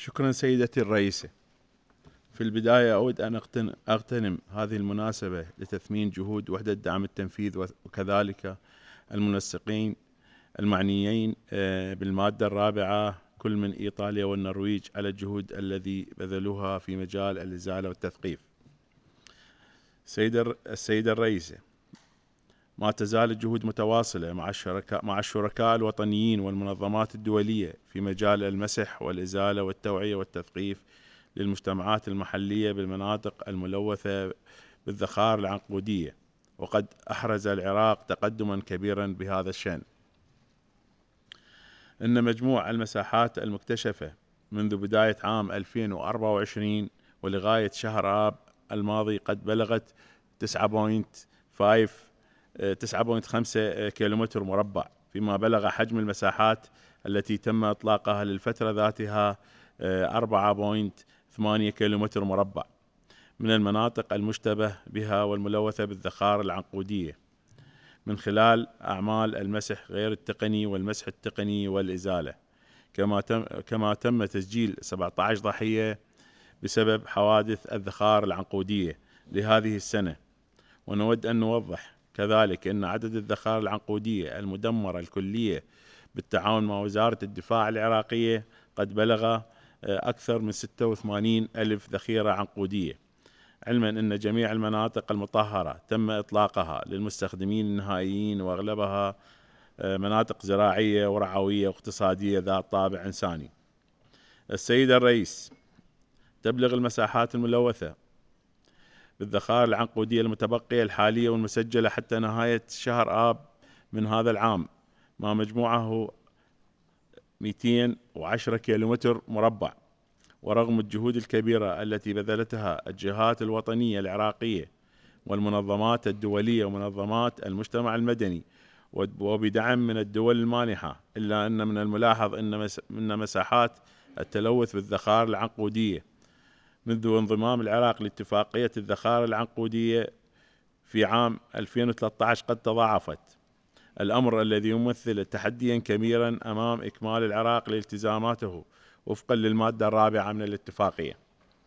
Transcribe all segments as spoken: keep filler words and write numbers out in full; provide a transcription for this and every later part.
شكرا سيدتي الرئيسة. في البداية أود أن أغتنم هذه المناسبة لتثمين جهود وحدة دعم التنفيذ وكذلك المنسقين المعنيين بالمادة الرابعة كل من إيطاليا والنرويج على الجهود الذي بذلوها في مجال الإزالة والتثقيف. السيدة الرئيسة، ما تزال الجهود متواصلة مع الشركاء مع الشركاء الوطنيين والمنظمات الدولية في مجال المسح والإزالة والتوعية والتثقيف للمجتمعات المحلية بالمناطق الملوثة بالذخائر العنقودية، وقد أحرز العراق تقدما كبيرا بهذا الشأن. إن مجموع المساحات المكتشفة منذ بداية عام ألفين وأربعة وعشرين ولغاية شهر آب الماضي قد بلغت تسعة فاصلة خمسة كيلومتر مربع، فيما بلغ حجم المساحات التي تم إطلاقها للفترة ذاتها أربعة فاصلة ثمانية كيلومتر مربع من المناطق المشتبه بها والملوثة بالذخائر العنقودية من خلال أعمال المسح غير التقني والمسح التقني والإزالة، كما تم كما تم تسجيل سبعة عشر ضحية بسبب حوادث الذخائر العنقودية لهذه السنة. ونود أن نوضح كذلك أن عدد الذخائر العنقودية المدمرة الكلية بالتعاون مع وزارة الدفاع العراقية قد بلغ أكثر من ستة وثمانين ألف ذخيرة عنقودية، علما أن جميع المناطق المطهرة تم إطلاقها للمستخدمين النهائيين، وأغلبها مناطق زراعية ورعوية واقتصادية ذات طابع إنساني. السيد الرئيس، تبلغ المساحات الملوثة بالذخائر العنقودية المتبقية الحالية والمسجلة حتى نهاية شهر آب من هذا العام ما مجموعه مئتين وعشرة كيلومتر مربع. ورغم الجهود الكبيرة التي بذلتها الجهات الوطنية العراقية والمنظمات الدولية ومنظمات المجتمع المدني وبدعم من الدول المانحة، إلا أن من الملاحظ أن مساحات التلوث بالذخائر العنقودية منذ انضمام العراق لاتفاقية الذخائر العنقودية في عام ألفين وثلاثة عشر قد تضاعفت، الأمر الذي يمثل تحديا كبيرا أمام إكمال العراق لالتزاماته وفقا للمادة الرابعة من الاتفاقية.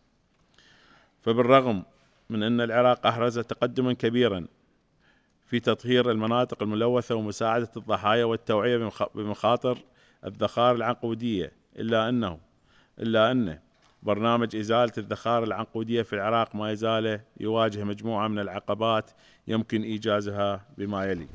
فبالرغم من أن العراق أحرز تقدما كبيرا في تطهير المناطق الملوثة ومساعدة الضحايا والتوعية بمخاطر الذخائر العنقودية، إلا أنه إلا أن برنامج إزالة الذخائر العنقودية في العراق ما يزال يواجه مجموعة من العقبات يمكن إيجازها بما يلي.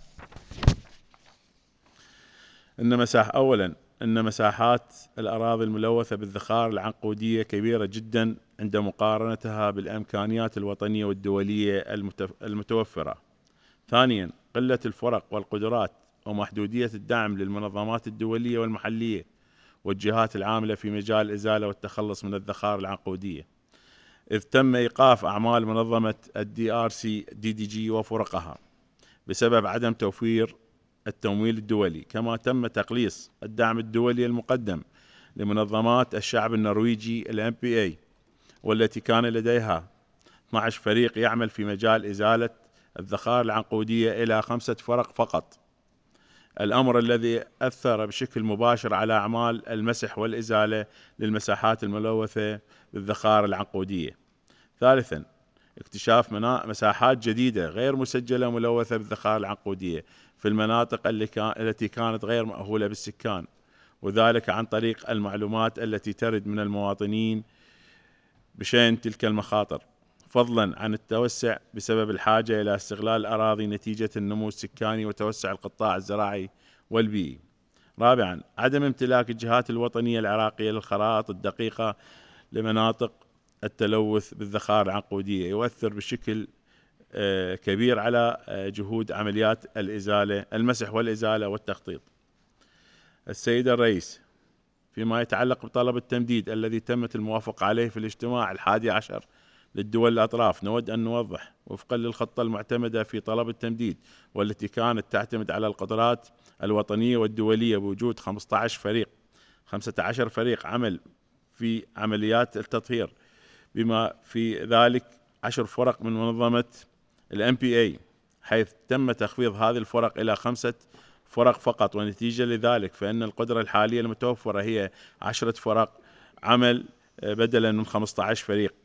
إن مساح أولا أن مساحات الأراضي الملوثة بالذخائر العنقودية كبيرة جدا عند مقارنتها بالإمكانيات الوطنية والدولية المتوفرة. ثانيا، قلة الفرق والقدرات ومحدودية الدعم للمنظمات الدولية والمحلية والجهات العاملة في مجال الإزالة والتخلص من الذخائر العنقودية، إذ تم إيقاف أعمال منظمة الدي آر سي دي دي جي وفرقها بسبب عدم توفير التمويل الدولي. كما تم تقليص الدعم الدولي المقدم لمنظمات الشعب النرويجي ال إم بي إيه، والتي كان لديها اثني عشر فريق يعمل في مجال إزالة الذخائر العنقودية إلى خمسة فرق فقط، الأمر الذي أثر بشكل مباشر على أعمال المسح والإزالة للمساحات الملوثة بالذخائر العنقودية. ثالثا، اكتشاف مساحات جديدة غير مسجلة ملوثة بالذخائر العنقودية في المناطق التي كانت غير مأهولة بالسكان، وذلك عن طريق المعلومات التي ترد من المواطنين بشأن تلك المخاطر، فضلا عن التوسع بسبب الحاجة إلى استغلال الأراضي نتيجة النمو السكاني وتوسع القطاع الزراعي والبيئي. رابعا، عدم امتلاك الجهات الوطنية العراقية للخرائط الدقيقة لمناطق التلوث بالذخائر العنقودية يؤثر بشكل كبير على جهود عمليات الإزالة المسح والإزالة والتخطيط. السيد الرئيس، فيما يتعلق بطلب التمديد الذي تمت الموافقة عليه في الاجتماع الحادي عشر للدول الأطراف، نود أن نوضح وفقا للخطة المعتمدة في طلب التمديد والتي كانت تعتمد على القدرات الوطنية والدولية بوجود خمسة عشر فريق خمسة عشر فريق عمل في عمليات التطهير، بما في ذلك عشر فرق من منظمة ال إم بي إيه، حيث تم تخفيض هذه الفرق إلى خمسة فرق فقط. ونتيجة لذلك فإن القدرة الحالية المتوفرة هي عشرة فرق عمل بدلا من خمسة عشر فريق.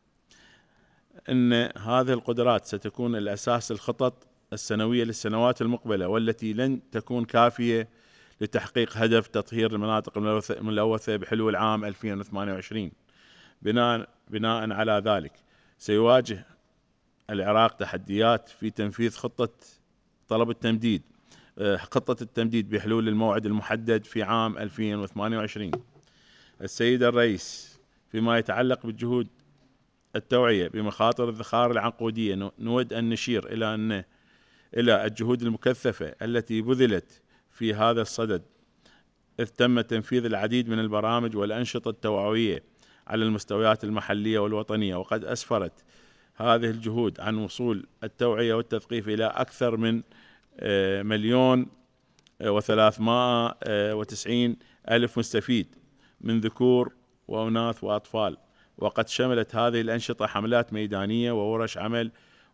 أن هذه القدرات ستكون الأساس للخطط السنوية للسنوات المقبلة، والتي لن تكون كافية لتحقيق هدف تطهير المناطق الملوثة بحلول عام ألفين وثمانية وعشرين. بناء بناء على ذلك سيواجه العراق تحديات في تنفيذ خطة طلب التمديد خطة التمديد بحلول الموعد المحدد في عام ألفين وثمانية وعشرين. السيد الرئيس، فيما يتعلق بالجهود التوعية بمخاطر الذخائر العنقودية، نود أن نشير إلى أن إلى الجهود المكثفة التي بذلت في هذا الصدد، إذ تم تنفيذ العديد من البرامج والأنشطة التوعوية على المستويات المحلية والوطنية، وقد أسفرت هذه الجهود عن وصول التوعية والتثقيف إلى أكثر من مليون وثلاثمائة وتسعين ألف مستفيد من ذكور وأناث وأطفال. وقد شملت هذه الأنشطة حملات ميدانية وورش عمل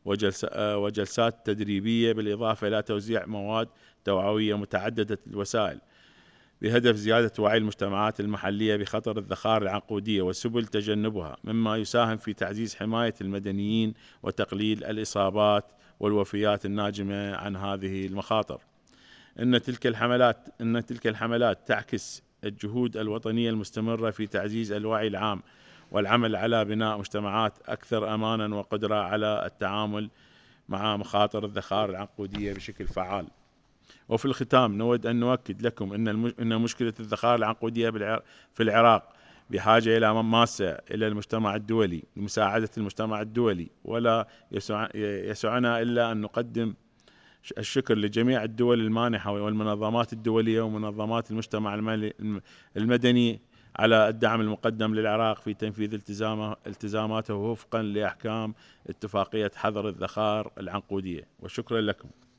وجلسات تدريبية، بالإضافة إلى توزيع مواد توعوية متعددة الوسائل، بهدف زيادة وعي المجتمعات المحلية بخطر الذخائر العنقودية وسبل تجنبها، مما يساهم في تعزيز حماية المدنيين وتقليل الإصابات والوفيات الناجمة عن هذه المخاطر. إن تلك الحملات إن تلك الحملات تعكس الجهود الوطنية المستمرة في تعزيز الوعي العام والعمل على بناء مجتمعات أكثر أمانا وقدرة على التعامل مع مخاطر الذخائر العنقودية بشكل فعال. وفي الختام نود أن نؤكد لكم أن أن مشكلة الذخائر العنقودية في العراق بحاجة إلى ماسة إلى المجتمع الدولي لمساعدة المجتمع الدولي، ولا يسعنا إلا أن نقدم الشكر لجميع الدول المانحة والمنظمات الدولية ومنظمات المجتمع المدني على الدعم المقدم للعراق في تنفيذ التزامه التزاماته وفقا لأحكام اتفاقية حظر الذخائر العنقودية، وشكرا لكم.